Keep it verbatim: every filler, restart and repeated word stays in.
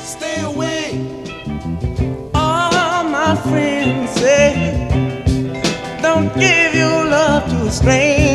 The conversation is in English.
stay away. All my friends say, don't give your love to a stranger.